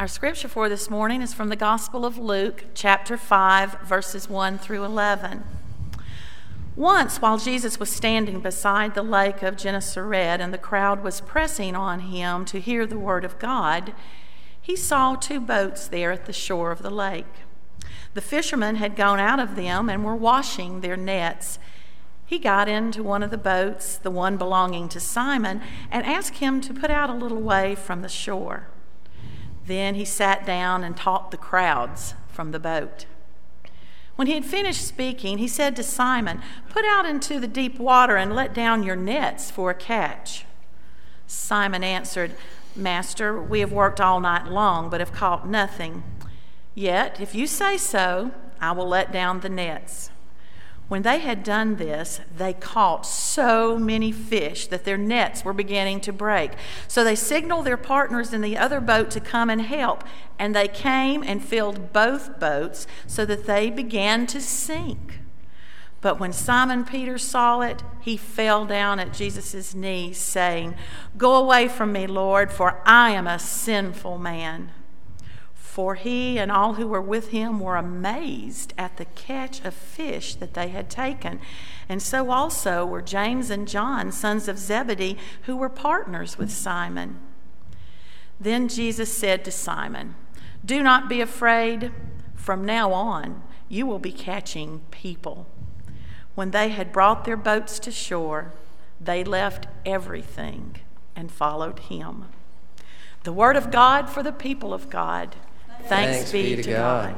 Our scripture for this morning is from the Gospel of Luke, chapter 5, verses 1 through 11. Once, while Jesus was standing beside the lake of Gennesaret and the crowd was pressing on him to hear the word of God, he saw two boats there at the shore of the lake. The fishermen had gone out of them and were washing their nets. He got into one of the boats, the one belonging to Simon, and asked him to put out a little way from the shore. Then he sat down and taught the crowds from the boat. When he had finished speaking, he said to Simon, "Put out into the deep water and let down your nets for a catch." Simon answered, "Master, we have worked all night long, but have caught nothing. Yet, if you say so, I will let down the nets." When they had done this, they caught so many fish that their nets were beginning to break. So they signaled their partners in the other boat to come and help, and they came and filled both boats so that they began to sink. But when Simon Peter saw it, he fell down at Jesus' knees, saying, "Go away from me, Lord, for I am a sinful man." For he and all who were with him were amazed at the catch of fish that they had taken. And so also were James and John, sons of Zebedee, who were partners with Simon. Then Jesus said to Simon, "Do not be afraid. From now on, you will be catching people." When they had brought their boats to shore, they left everything and followed him. The word of God for the people of God. Thanks be to God.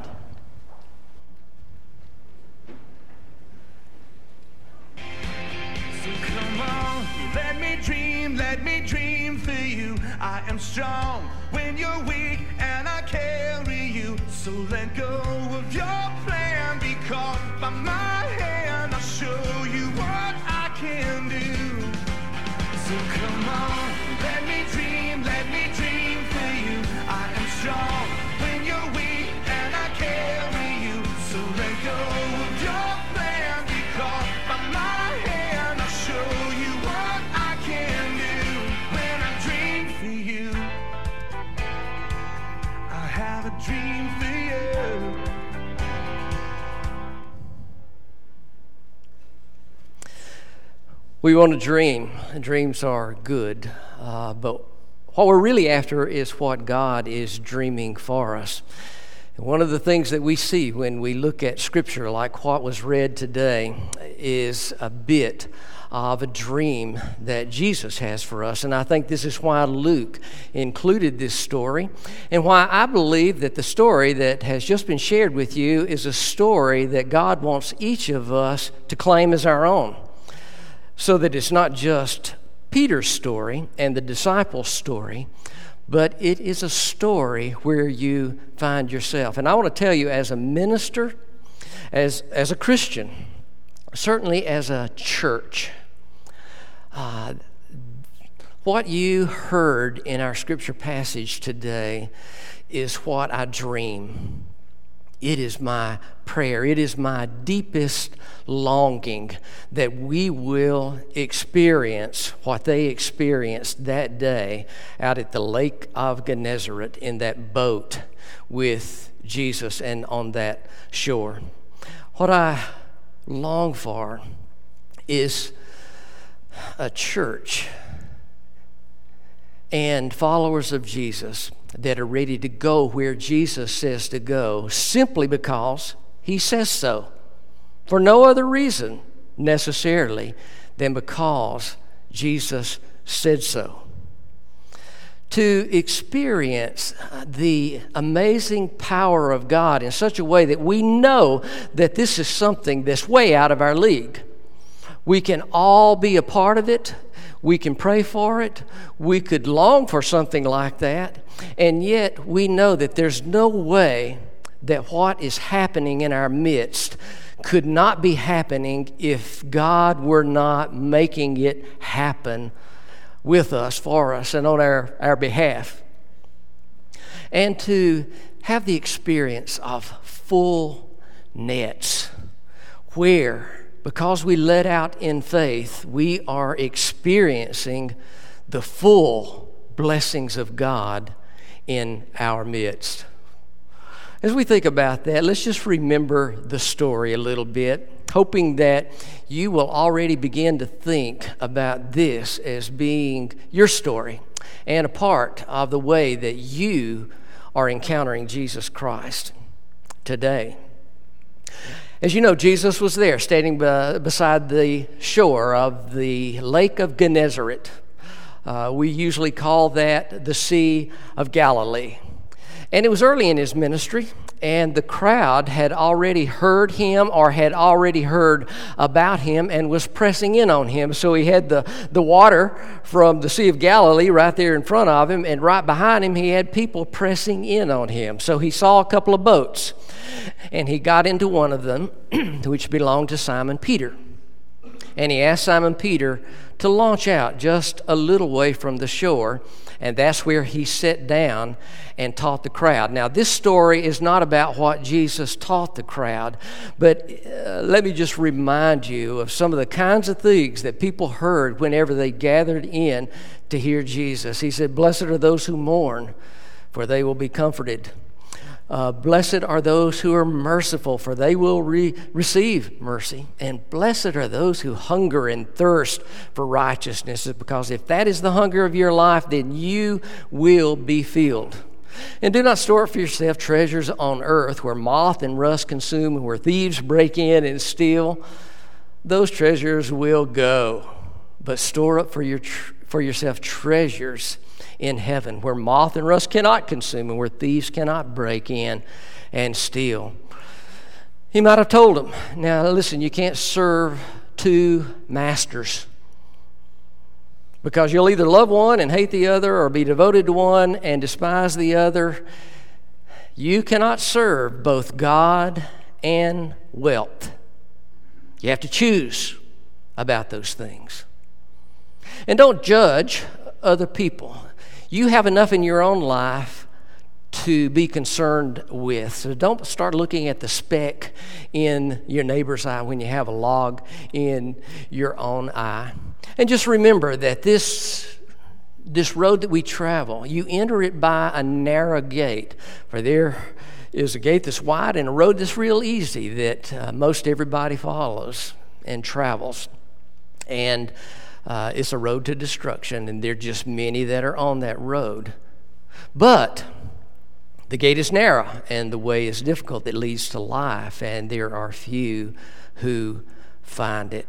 So come on, let me dream for you. I am strong when you're weak and I carry you. So let go of your plan, be caught by my hand. I'll show you what I can do. So come on, let me dream for you. I am strong when you're weak and I carry you. So let go of your plan, be caught by my hand. I'll show you what I can do when I dream for you. I have a dream for you. We want to dream. Dreams are good, but what we're really after is what God is dreaming for us. And one of the things that we see when we look at Scripture, like what was read today, is a bit of a dream that Jesus has for us. And I think this is why Luke included this story, and why I believe that the story that has just been shared with you is a story that God wants each of us to claim as our own, so that it's not just Peter's story and the disciples' story, but it is a story where you find yourself. And I want to tell you, as a minister, as a Christian, certainly as a church, what you heard in our scripture passage today is what I dream. It is my prayer. It is my deepest longing that we will experience what they experienced that day out at the Lake of Gennesaret in that boat with Jesus and on that shore. What I long for is a church and followers of Jesus that are ready to go where Jesus says to go, simply because he says so, for no other reason necessarily than because Jesus said so. To experience the amazing power of God in such a way that we know that this is something that's way out of our league. We can all be a part of it. We can pray for it. We could long for something like that. And yet we know that there's no way that what is happening in our midst could not be happening if God were not making it happen with us, for us, and on our behalf. And to have the experience of full nets where, because we let out in faith, we are experiencing the full blessings of God in our midst. As we think about that, let's just remember the story a little bit, hoping that you will already begin to think about this as being your story and a part of the way that you are encountering Jesus Christ today. As you know, Jesus was there, standing beside the shore of the Lake of Gennesaret. We usually call that the Sea of Galilee. And it was early in his ministry, and the crowd had already heard him or had already heard about him and was pressing in on him. So he had the water from the Sea of Galilee right there in front of him, and right behind him he had people pressing in on him. So he saw a couple of boats, and he got into one of them, which belonged to Simon Peter. And he asked Simon Peter to launch out just a little way from the shore, and that's where he sat down and taught the crowd. Now, this story is not about what Jesus taught the crowd, but let me just remind you of some of the kinds of things that people heard whenever they gathered in to hear Jesus. He said, "Blessed are those who mourn, for they will be comforted. Blessed are those who are merciful, for they will receive mercy. And blessed are those who hunger and thirst for righteousness, because if that is the hunger of your life, then you will be filled. And do not store up for yourself treasures on earth, where moth and rust consume, and where thieves break in and steal. Those treasures will go. But store up for yourself treasures in heaven, where moth and rust cannot consume, and where thieves cannot break in and steal." He might have told them, now listen, you can't serve two masters, because you'll either love one and hate the other, or be devoted to one and despise the other. You cannot serve both God and wealth. You have to choose about those things. And don't judge other people. You have enough in your own life to be concerned with. So don't start looking at the speck in your neighbor's eye when you have a log in your own eye. And just remember that this road that we travel, you enter it by a narrow gate. For there is a gate that's wide and a road that's real easy that most everybody follows and travels. And it's a road to destruction, and there are just many that are on that road. But the gate is narrow, and the way is difficult that leads to life, and there are few who find it.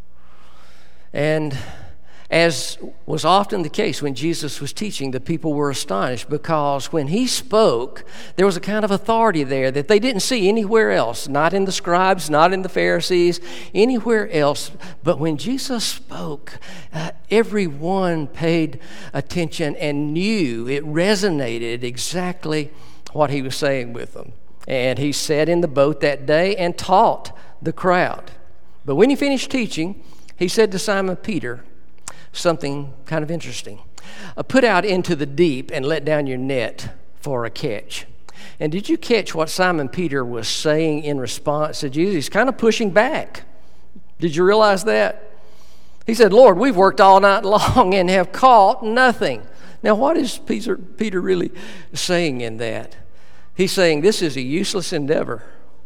And as was often the case when Jesus was teaching, the people were astonished, because when he spoke, there was a kind of authority there that they didn't see anywhere else, not in the scribes, not in the Pharisees, anywhere else. But when Jesus spoke, everyone paid attention and knew it resonated exactly what he was saying with them. And he sat in the boat that day and taught the crowd. But when he finished teaching, he said to Simon Peter something kind of interesting. Put out into the deep and let down your net for a catch. And did you catch what Simon Peter was saying in response to Jesus? He's kind of pushing back. Did you realize that? He said, "Lord, we've worked all night long and have caught nothing." Now, what is Peter really saying in that? He's saying this is a useless endeavor.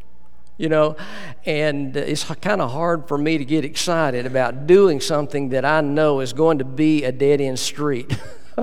And it's kind of hard for me to get excited about doing something that I know is going to be a dead-end street.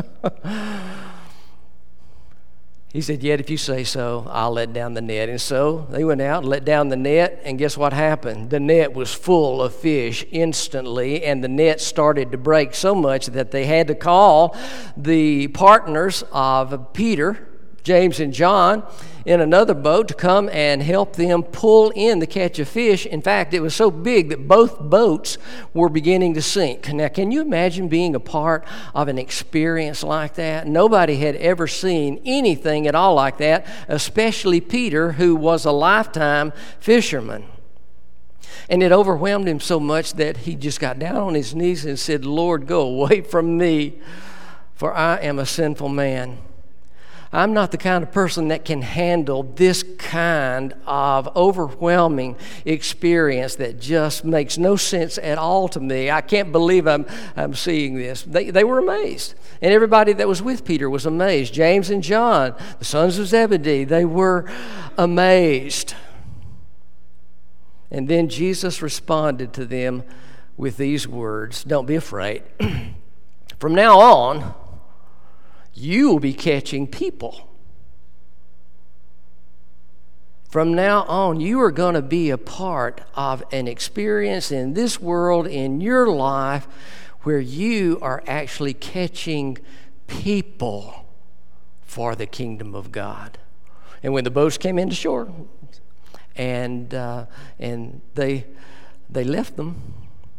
He said, "Yet if you say so, I'll let down the net." And so they went out and let down the net, and guess what happened? The net was full of fish instantly, and the net started to break so much that they had to call the partners of Peter, James and John, in another boat to come and help them pull in the catch of fish. In fact, it was so big that both boats were beginning to sink. Now, can you imagine being a part of an experience like that? Nobody had ever seen anything at all like that, especially Peter, who was a lifetime fisherman. And it overwhelmed him so much that he just got down on his knees and said, "Lord, go away from me, for I am a sinful man." I'm not the kind of person that can handle this kind of overwhelming experience that just makes no sense at all to me. I can't believe I'm seeing this. They were amazed. And everybody that was with Peter was amazed. James and John, the sons of Zebedee, they were amazed. And then Jesus responded to them with these words, "Don't be afraid. From now on, you will be catching people. From now on, you are going to be a part of an experience in this world, in your life, where you are actually catching people for the kingdom of God." And when the boats came into shore, and they left them,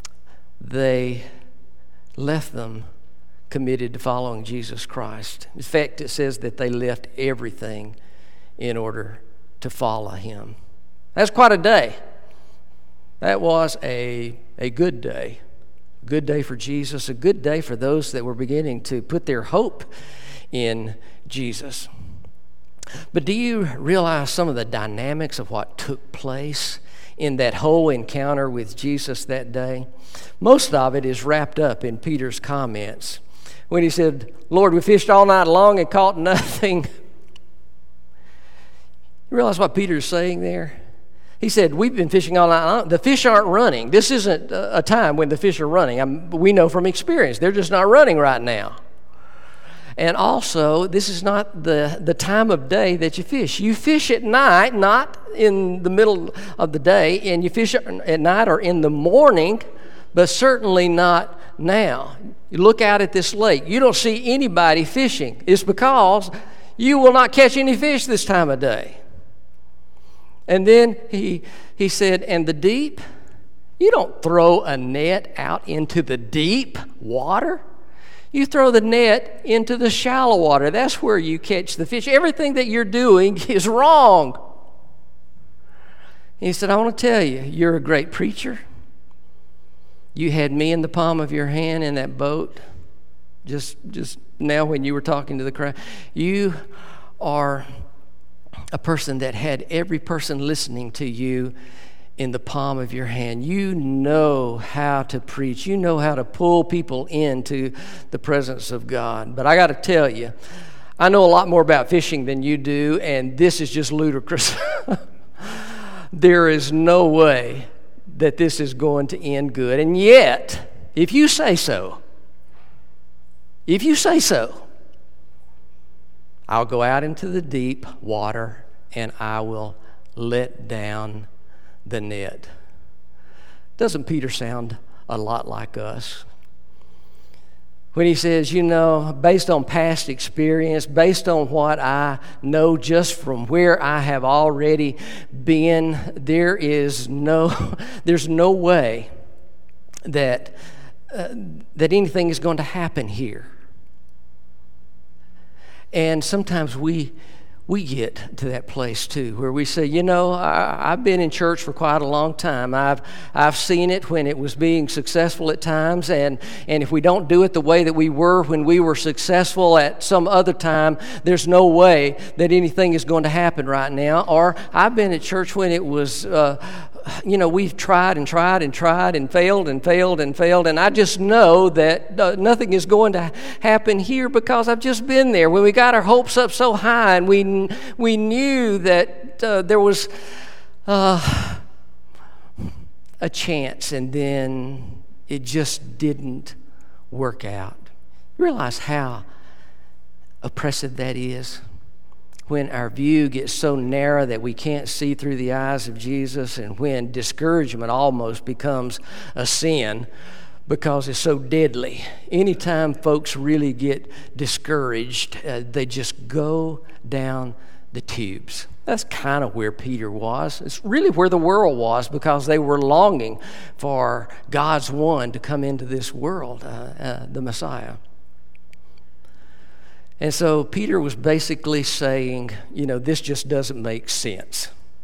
committed to following Jesus Christ. In fact, it says that they left everything in order to follow him. That's quite a day. That was a good day. A good day for Jesus, a good day for those that were beginning to put their hope in Jesus. But do you realize some of the dynamics of what took place in that whole encounter with Jesus that day? Most of it is wrapped up in Peter's comments. When he said, "Lord, we fished all night long and caught nothing." You realize what Peter's saying there? He said, "We've been fishing all night long. The fish aren't running. This isn't a time when the fish are running. We know from experience, they're just not running right now. And also, this is not the time of day that you fish. You fish at night, not in the middle of the day, and you fish at night or in the morning, but certainly not now. You look out at this lake. You don't see anybody fishing. It's because you will not catch any fish this time of day." And then he said, "And the deep, you don't throw a net out into the deep water. You throw the net into the shallow water. That's where you catch the fish. Everything that you're doing is wrong." He said, "I want to tell you, you're a great preacher. You had me in the palm of your hand in that boat just now when you were talking to the crowd. You are a person that had every person listening to you in the palm of your hand. You know how to preach. You know how to pull people into the presence of God. But I got to tell you, I know a lot more about fishing than you do, and this is just ludicrous. There is no way that this is going to end good. And yet, if you say so, I'll go out into the deep water and I will let down the net." Doesn't Peter sound a lot like us? When he says, based on past experience, based on what I know just from where I have already been, there's no way that anything is going to happen here. And sometimes we get to that place too, where we say, I've been in church for quite a long time. I've seen it when it was being successful at times, and if we don't do it the way that we were when we were successful at some other time, there's no way that anything is going to happen right now. Or I've been at church when it was we've tried and tried and tried and failed and failed and failed, and I just know that nothing is going to happen here because I've just been there. When we got our hopes up so high and we knew that there was a chance, and then it just didn't work out. You realize how oppressive that is? When our view gets so narrow that we can't see through the eyes of Jesus, and when discouragement almost becomes a sin because it's so deadly. Anytime folks really get discouraged, they just go down the tubes. That's kind of where Peter was. It's really where the world was, because they were longing for God's one to come into this world, the Messiah. And so Peter was basically saying, this just doesn't make sense.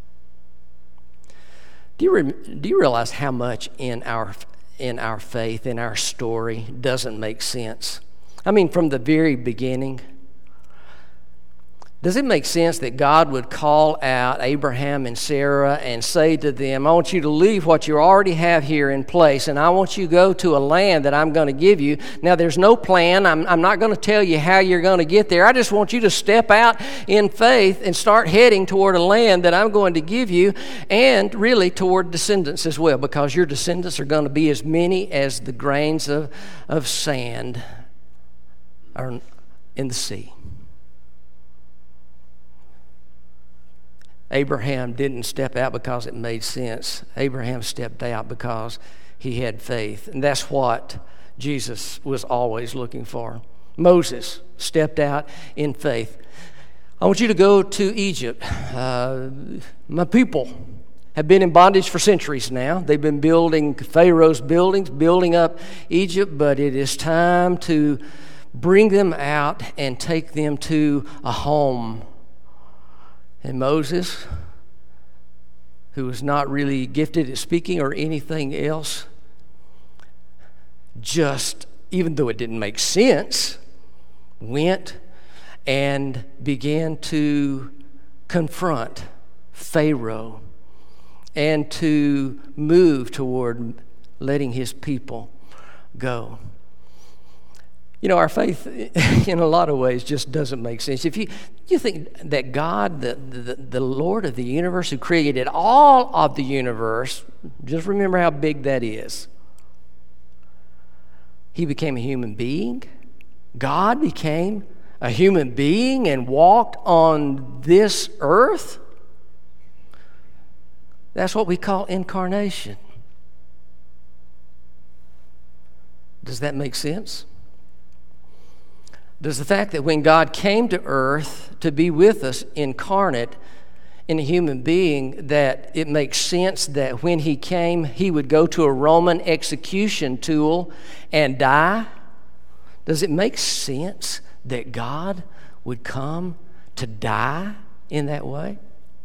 Do you realize how much in our faith, in our story, doesn't make sense? I mean, from the very beginning, Does it make sense that God would call out Abraham and Sarah and say to them, I want you to leave what you already have here in place, and I want you to go to a land that I'm going to give you. Now, there's no plan. I'm not going to tell you how you're going to get there. I just want you to step out in faith and start heading toward a land that I'm going to give you, and really toward descendants as well, because your descendants are going to be as many as the grains of sand are in the sea. Abraham didn't step out because it made sense. Abraham stepped out because he had faith. And that's what Jesus was always looking for. Moses stepped out in faith. I want you to go to Egypt. My people have been in bondage for centuries now. They've been building Pharaoh's buildings, building up Egypt, but it is time to bring them out and take them to a home. And Moses, who was not really gifted at speaking or anything else, just, even though it didn't make sense, went and began to confront Pharaoh and to move toward letting his people go. You know, our faith, in a lot of ways, just doesn't make sense. If you think that God, the Lord of the universe, who created all of the universe, just remember how big that is. He became a human being. God became a human being and walked on this earth. That's what we call incarnation. Does that make sense? Does the fact that when God came to earth to be with us incarnate in a human being, that it makes sense that when he came, he would go to a Roman execution tool and die? Does it make sense that God would come to die in that way?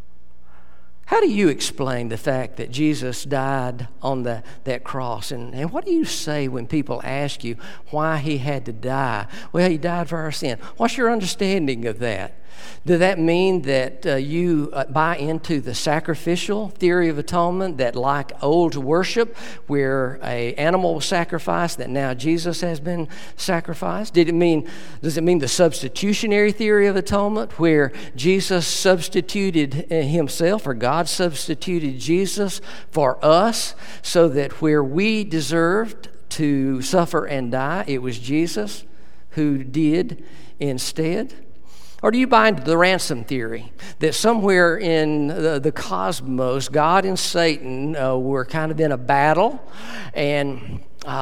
How do you explain the fact that Jesus died on that cross? And what do you say when people ask you why he had to die? Well, he died for our sin. What's your understanding of that? Does that mean that you buy into the sacrificial theory of atonement, that like old worship, where an animal was sacrificed, that now Jesus has been sacrificed? Does it mean the substitutionary theory of atonement, where Jesus substituted himself, or God substituted Jesus for us, so that where we deserved to suffer and die, it was Jesus who did instead? Or do you buy into the ransom theory, that somewhere in the cosmos, God and Satan were kind of in a battle, and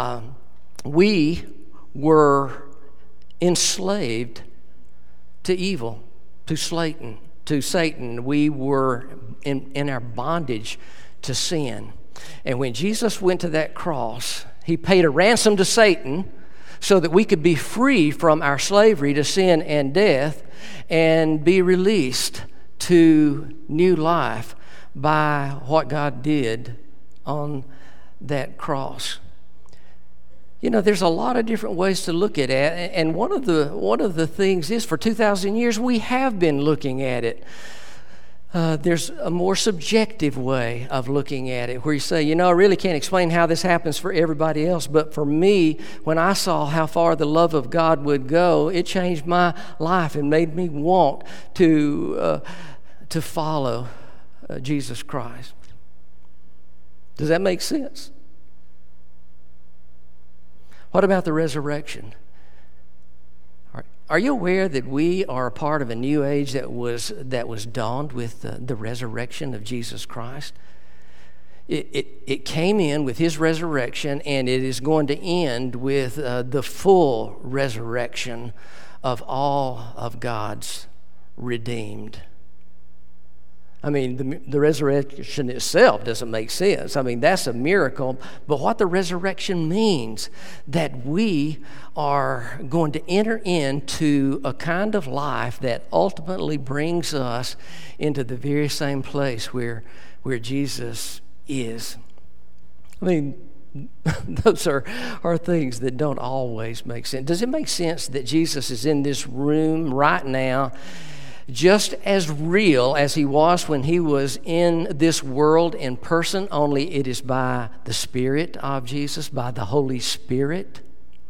we were enslaved to evil, to Satan. We were in our bondage to sin. And when Jesus went to that cross, he paid a ransom to Satan so that we could be free from our slavery to sin and death and be released to new life by what God did on that cross. You know, there's a lot of different ways to look at it, and one of the things is, for 2,000 years we have been looking at it. There's a more subjective way of looking at it, where you say, I really can't explain how this happens for everybody else, but for me, when I saw how far the love of God would go, it changed my life and made me want to follow Jesus Christ. Does that make sense? What about the resurrection? Are you aware that we are a part of a new age that was dawned with the resurrection of Jesus Christ? It came in with his resurrection, and it is going to end with the full resurrection of all of God's redeemed. I mean, the resurrection itself doesn't make sense. I mean, that's a miracle. But what the resurrection means, that we are going to enter into a kind of life that ultimately brings us into the very same place where Jesus is. I mean, those are things that don't always make sense. Does it make sense that Jesus is in this room right now, just as real as he was when he was in this world in person, only it is by the Spirit of Jesus, by the Holy Spirit.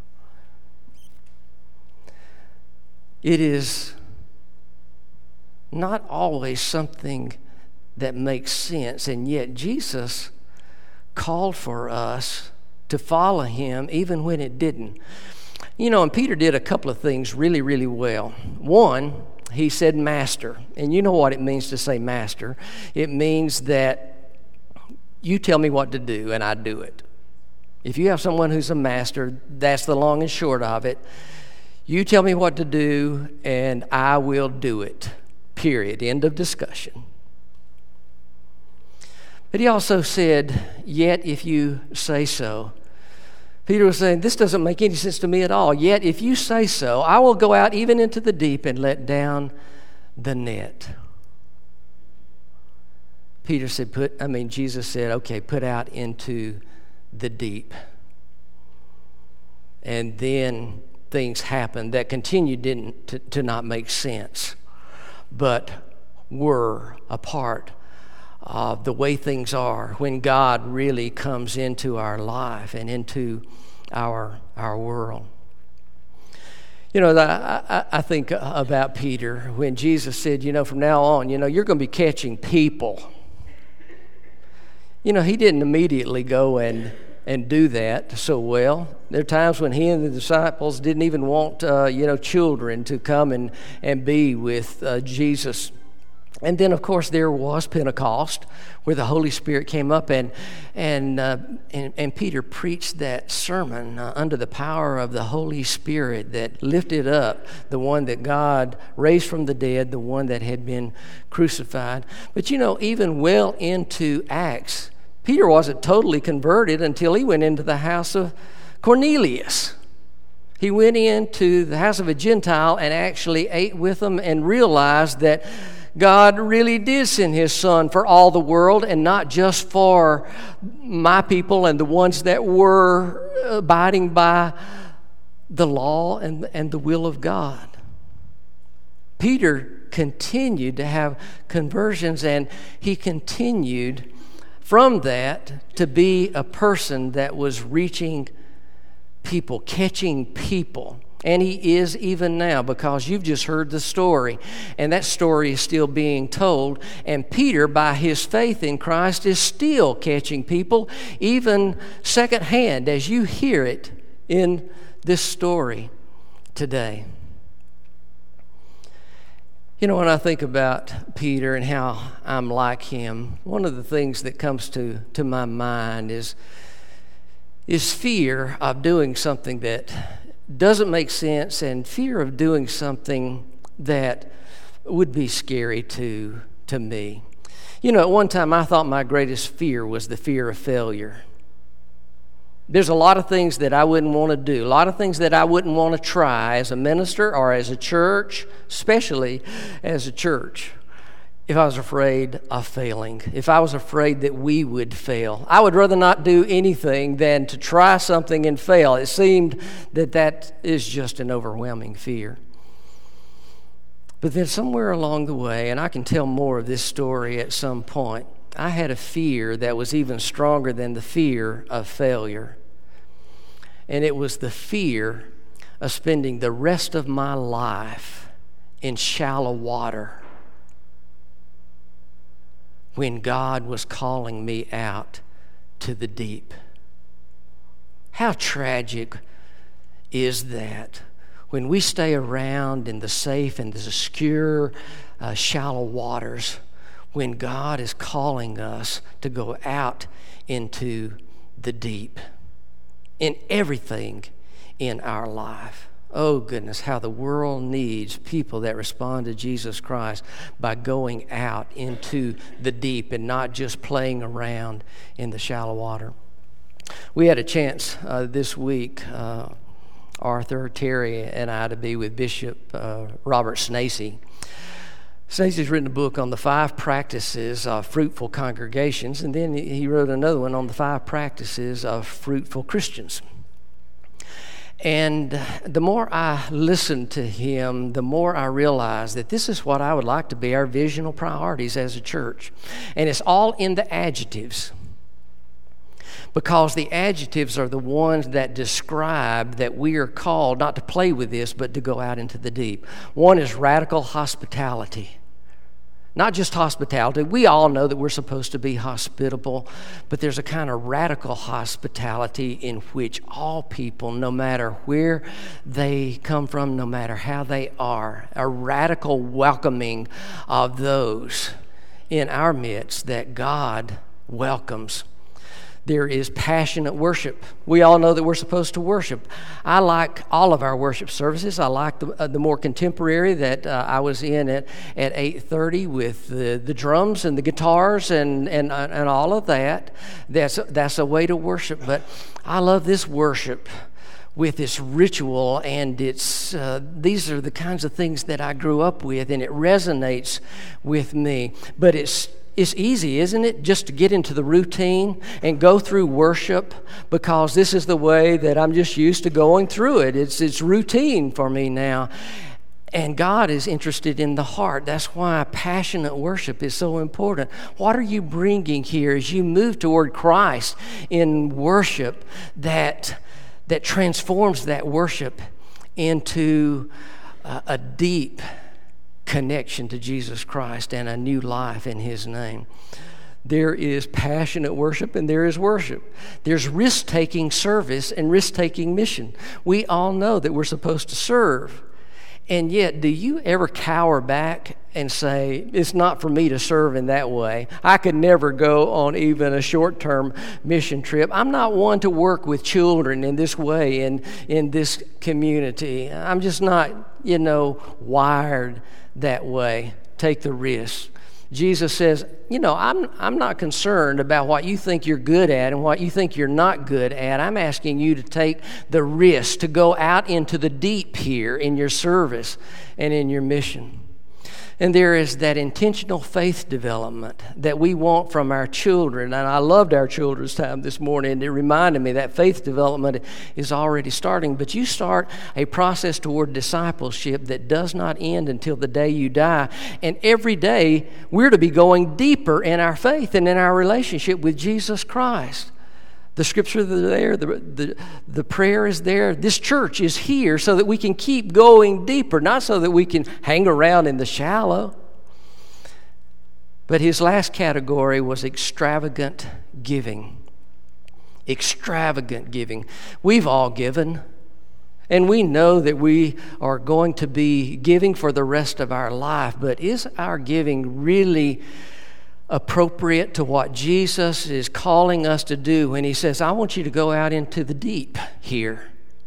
It is not always something that makes sense, and yet Jesus called for us to follow him even when it didn't. You know, and Peter did a couple of things really, really well. One, he said master, and you know what it means to say master. It means that you tell me what to do and I do it. If you have someone who's a master, that's the long and short of it. You tell me what to do and I will do it. Period. End of discussion. But he also said, yet if you say so. Peter was saying, this doesn't make any sense to me at all. Yet if you say so, I will go out even into the deep and let down the net. Jesus said, okay, put out into the deep. And then things happened that continued to not make sense, but were a part of the way things are when God really comes into our life and into our world. You know, I think about Peter when Jesus said, from now on, you're going to be catching people. He didn't immediately go and do that so well. There are times when he and the disciples didn't even want, children to come and be with Jesus. And then, of course, there was Pentecost, where the Holy Spirit came up, and Peter preached that sermon under the power of the Holy Spirit that lifted up the one that God raised from the dead, the one that had been crucified. But even well into Acts, Peter wasn't totally converted until he went into the house of Cornelius. He went into the house of a Gentile and actually ate with them and realized that God really did send his Son for all the world and not just for my people and the ones that were abiding by the law and the will of God. Peter continued to have conversions, and he continued from that to be a person that was reaching people, catching people. And he is even now, because you've just heard the story. And that story is still being told. And Peter, by his faith in Christ, is still catching people, even secondhand, as you hear it in this story today. When I think about Peter and how I'm like him, one of the things that comes to my mind is fear of doing something that doesn't make sense, and fear of doing something that would be scary to me. At one time I thought my greatest fear was the fear of failure. There's a lot of things that I wouldn't want to do, a lot of things that I wouldn't want to try as a minister or as a church, especially as a church, if I was afraid of failing, if I was afraid that we would fail. I would rather not do anything than to try something and fail. It seemed that is just an overwhelming fear. But then somewhere along the way, and I can tell more of this story at some point, I had a fear that was even stronger than the fear of failure. And it was the fear of spending the rest of my life in shallow water when God was calling me out to the deep. How tragic is that when we stay around in the safe and the secure, shallow waters, when God is calling us to go out into the deep in everything in our life. Oh goodness, how the world needs people that respond to Jesus Christ by going out into the deep and not just playing around in the shallow water. We had a chance this week, Arthur, Terry, and I, to be with Bishop Robert Snacy. Snacy's written a book on the 5 practices of fruitful congregations, and then he wrote another one on the 5 practices of fruitful Christians. And the more I listened to him, the more I realized that this is what I would like to be our visional priorities as a church. And it's all in the adjectives. Because the adjectives are the ones that describe that we are called not to play with this, but to go out into the deep. One is radical hospitality. Not just hospitality. We all know that we're supposed to be hospitable, but there's a kind of radical hospitality in which all people, no matter where they come from, no matter how they are, a radical welcoming of those in our midst that God welcomes. There is passionate worship. We all know that we're supposed to worship. I like all of our worship services. I like the more contemporary that I was in at 8:30 with the drums and the guitars and all of that. That's a way to worship. But I love this worship with its ritual, and it's these are the kinds of things that I grew up with, and it resonates with me. But it's easy, isn't it, just to get into the routine and go through worship, because this is the way that I'm just used to going through it. It's routine for me now. And God is interested in the heart. That's why passionate worship is so important. What are you bringing here as you move toward Christ in worship that transforms that worship into a deep connection to Jesus Christ and a new life in His name? There is passionate worship and there is worship. There's risk-taking service and risk-taking mission. We all know that we're supposed to serve. And yet, do you ever cower back and say, it's not for me to serve in that way? I could never go on even a short-term mission trip. I'm not one to work with children in this way in this community. I'm just not, wired that way. Take the risk. Jesus says, I'm not concerned about what you think you're good at and what you think you're not good at. I'm asking you to take the risk to go out into the deep here in your service and in your mission. And there is that intentional faith development that we want from our children. And I loved our children's time this morning. And it reminded me that faith development is already starting. But you start a process toward discipleship that does not end until the day you die. And every day we're to be going deeper in our faith and in our relationship with Jesus Christ. The scripture is there, the prayer is there. This church is here so that we can keep going deeper, not so that we can hang around in the shallow. But his last category was extravagant giving. Extravagant giving. We've all given, and we know that we are going to be giving for the rest of our life, but is our giving really appropriate to what Jesus is calling us to do when He says, I want you to go out into the deep here?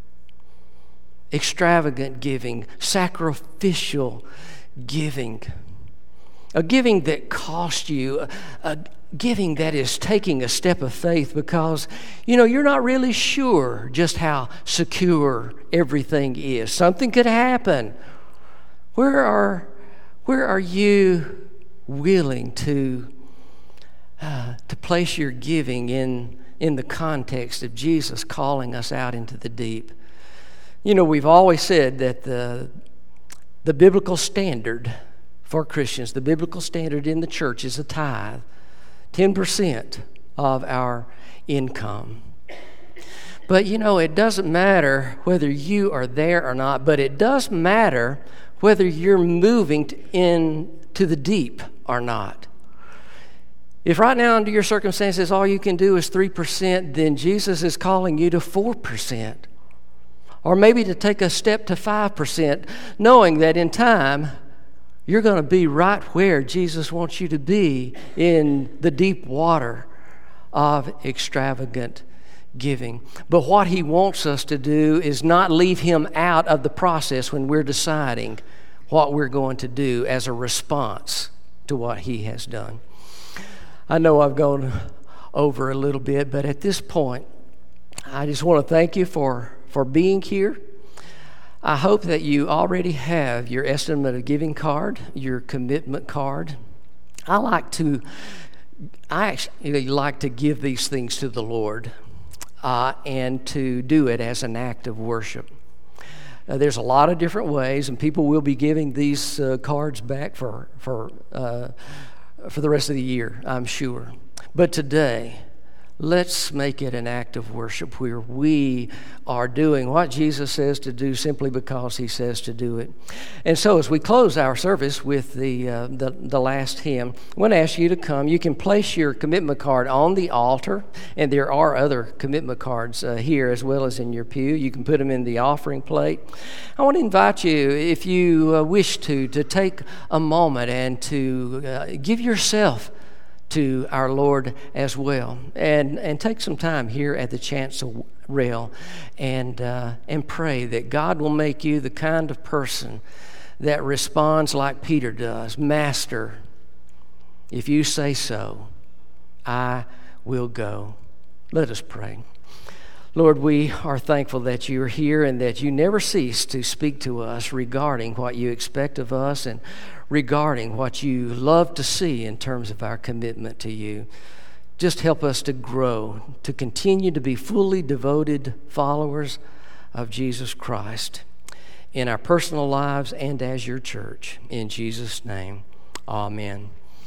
Extravagant giving, sacrificial giving, a giving that costs you, a giving that is taking a step of faith because, you're not really sure just how secure everything is. Something could happen. Where are you willing to place your giving in the context of Jesus calling us out into the deep? We've always said that the biblical standard for Christians, the biblical standard in the church is a tithe, 10% of our income. But it doesn't matter whether you are there or not, but it does matter whether you're moving into the deep or not. If right now under your circumstances all you can do is 3%, then Jesus is calling you to 4%. Or maybe to take a step to 5%, knowing that in time you're going to be right where Jesus wants you to be in the deep water of extravagant giving. But what He wants us to do is not leave Him out of the process when we're deciding what we're going to do as a response to what He has done. I know I've gone over a little bit, but at this point, I just want to thank you for being here. I hope that you already have your estimate of giving card, your commitment card. I actually like to give these things to the Lord. and to do it as an act of worship. There's a lot of different ways, and people will be giving these cards back for the rest of the year, I'm sure. But today, let's make it an act of worship where we are doing what Jesus says to do simply because he says to do it. And so as we close our service with the last hymn, I want to ask you to come. You can place your commitment card on the altar, and there are other commitment cards here as well as in your pew. You can put them in the offering plate. I want to invite you, if you wish to take a moment and to give yourself to our Lord as well, and take some time here at the chancel rail and pray that God will make you the kind of person that responds like Peter does. Master, if you say so, I will go. Let us pray. Lord, we are thankful that you are here and that you never cease to speak to us regarding what you expect of us and regarding what you love to see in terms of our commitment to you. Just help us to grow, to continue to be fully devoted followers of Jesus Christ in our personal lives and as your church. In Jesus' name, amen.